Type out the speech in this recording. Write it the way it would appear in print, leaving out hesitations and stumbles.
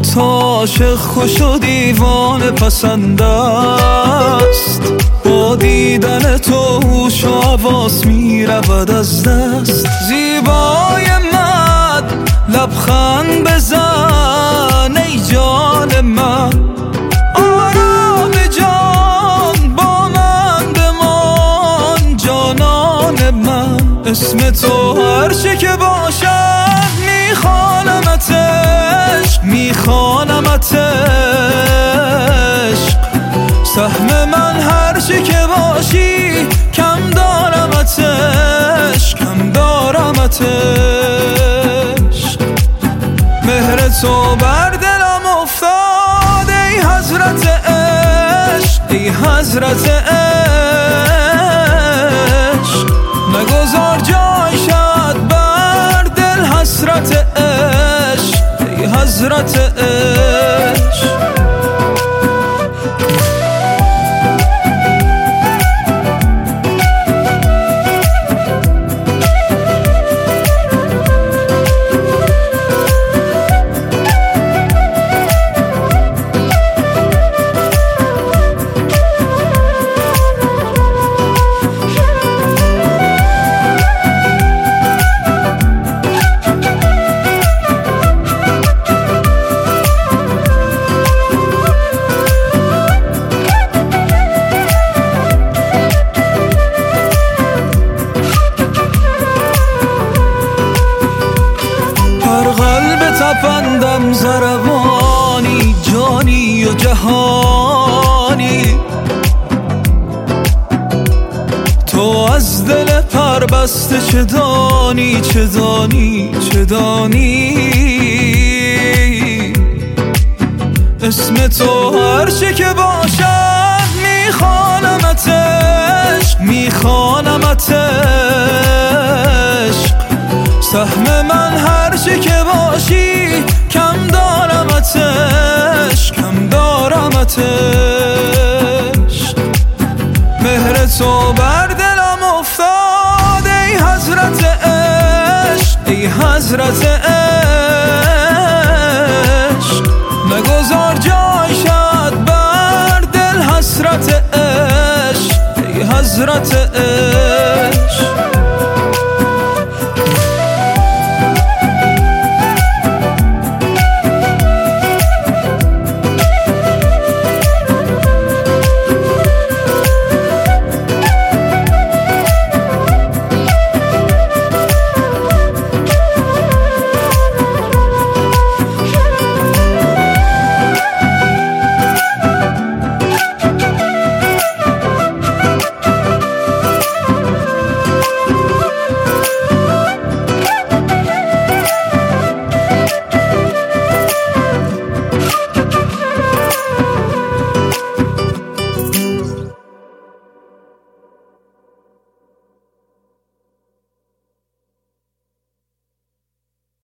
تو عاشق خوش و دیوانه پسند است، با دیدن تو هوش و حواس می رود از دست. زیبای من لبخند بزن ای جان من، آرام جان با من بمان جانان من. اسم تو هر چه که باشد میخوانمت عشق، میخوانمت عشق. سهم من هر چه که باشی کم دارمت عشق، کم دارمت عشق. مهر تو بر دلم افتاد ای حضرت عشق، ای حضرت عشق. نگذار جای شد بر دل حسرت عشق، ای حضرت عشق. تپندم زربانی جانی و جهانی، تو از دل پربسته چه دانی چه دانی چه دانی. اسم تو هر چه که باشد میخوانمت عشق، میخوانمت عشق. سهم من هر چه که باشی کم دارمت عشق، کم دارمت عشق. مهر تو بر دلم افتاد ای حضرت عشق، ای حضرت عشق. نگذار جای شد بر دل حسرت عشق، ای حضرت عشق.